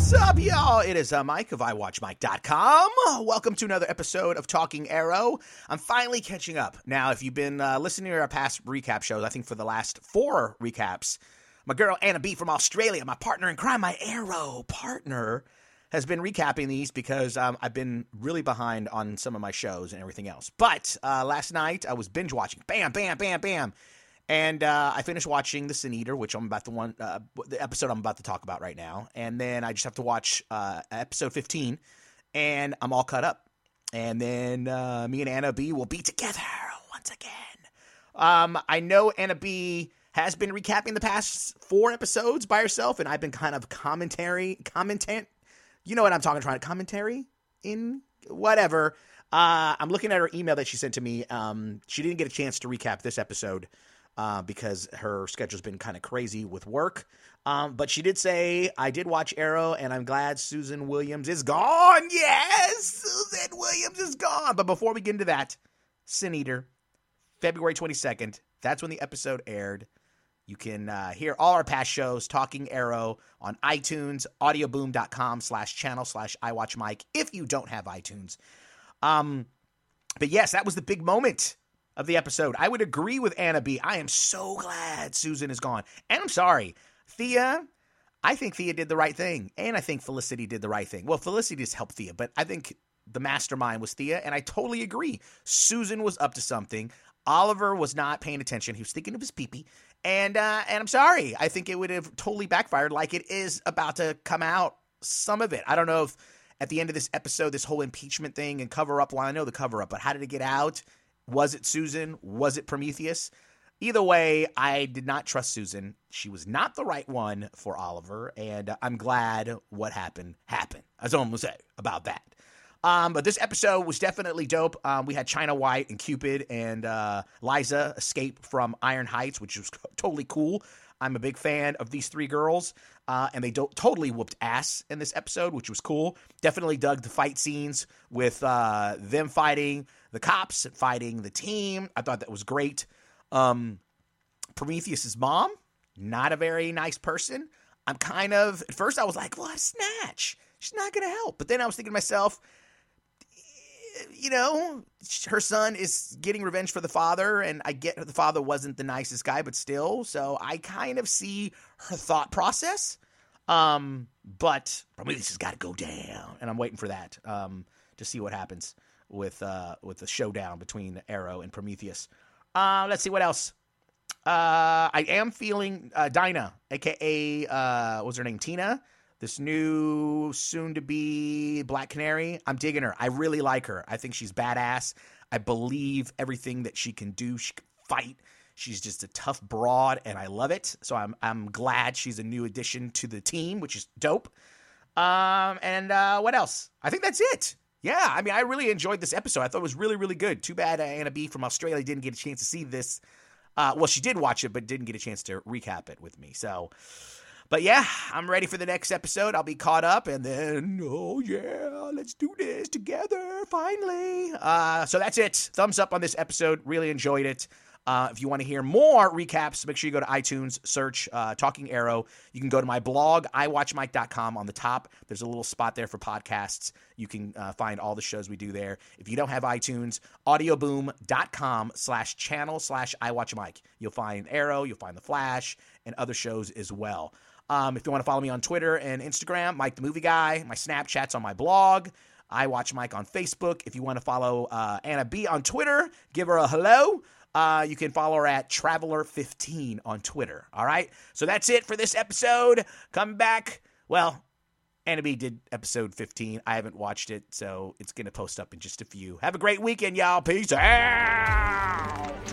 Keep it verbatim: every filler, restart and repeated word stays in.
What's up, y'all? It is uh, Mike of i watch mike dot com. Welcome to another episode of Talking Arrow. I'm finally catching up. Now, if you've been uh, listening to our past recap shows, I think for the last four recaps, my girl Anna B from Australia, my partner in crime, my Arrow partner, has been recapping these because um, I've been really behind on some of my shows and everything else. But uh, last night, I was binge watching. Bam, bam, bam, bam. And uh, I finished watching The Sin Eater, which I'm about to one uh, the episode I'm about to talk about right now. And then I just have to watch uh, episode fifteen, and I'm all caught up. And then uh, me and Anna B will be together once again. Um, I know Anna B has been recapping the past four episodes by herself, and I've been kind of commentary, commentant. You know what I'm talking about? Commentary in whatever. Uh, I'm looking at her email that she sent to me. Um, she didn't get a chance to recap this episode. Uh, because her schedule's been kind of crazy with work. Um, but she did say, I did watch Arrow, and I'm glad Susan Williams is gone. Yes, Susan Williams is gone. But before we get into that, Sin Eater, February twenty-second, that's when the episode aired. You can uh, hear all our past shows, Talking Arrow, on iTunes, audioboom.com slash channel slash iWatchMike, if you don't have iTunes. Um, but yes, that was the big moment of the episode. I would agree with Anna B. I am so glad Susan is gone. And I'm sorry, Thea, I think Thea did the right thing. And I think Felicity did the right thing. Well, Felicity just helped Thea, but I think the mastermind was Thea, and I totally agree. Susan was up to something. Oliver was not paying attention. He was thinking of his pee-pee. And, uh, and I'm sorry. I think it would have totally backfired, like it is about to come out, some of it. I don't know if at the end of this episode, this whole impeachment thing and cover-up, well, I know the cover-up, but how did it get out? Was it Susan? Was it Prometheus? Either way, I did not trust Susan. She was not the right one for Oliver, and I'm glad what happened happened. That's all I'm going to say about that. Um, but this episode was definitely dope. Um, we had China White and Cupid and uh, Liza escape from Iron Heights, which was totally cool. I'm a big fan of these three girls, uh, and they do- totally whooped ass in this episode, which was cool. Definitely dug the fight scenes with uh, them fighting the cops, fighting the team. I thought that was great. Um, Prometheus's mom, not a very nice person. I'm kind of, at first I was like, what a snatch. She's not going to help. But then I was thinking to myself, you know, her son is getting revenge for the father, and I get the father wasn't the nicest guy, but still, so I kind of see her thought process. Um, but Prometheus has got to go down, and I'm waiting for that um, to see what happens with uh, with the showdown between Arrow and Prometheus. Uh, let's see what else. Uh, I am feeling uh, Dinah, aka uh, what's her name, Tina. This new, soon-to-be Black Canary, I'm digging her. I really like her. I think she's badass. I believe everything that she can do. She can fight. She's just a tough broad, and I love it. So I'm I'm glad she's a new addition to the team, which is dope. Um, and uh, what else? I think that's it. Yeah, I mean, I really enjoyed this episode. I thought it was really, really good. Too bad uh, Anna B. from Australia didn't get a chance to see this. Uh, well, she did watch it, but didn't get a chance to recap it with me. So... But yeah, I'm ready for the next episode. I'll be caught up, and then, oh yeah, let's do this together, finally. Uh, so that's it. Thumbs up on this episode. Really enjoyed it. Uh, if you want to hear more recaps, make sure you go to iTunes, search uh, Talking Arrow. You can go to my blog, i watch mike dot com. On the top, there's a little spot there for podcasts. You can uh, find all the shows we do there. If you don't have iTunes, audioboom.com slash channel slash iWatchMike. You'll find Arrow, you'll find The Flash, and other shows as well. Um, if you want to follow me on Twitter and Instagram, Mike the Movie Guy. My Snapchat's on my blog. I Watch Mike on Facebook. If you want to follow uh, Anna B on Twitter, give her a hello. Uh, you can follow her at Traveler fifteen on Twitter. All right? So that's it for this episode. Come back. Well, Anna B did episode fifteen. I haven't watched it, so it's going to post up in just a few. Have a great weekend, y'all. Peace out.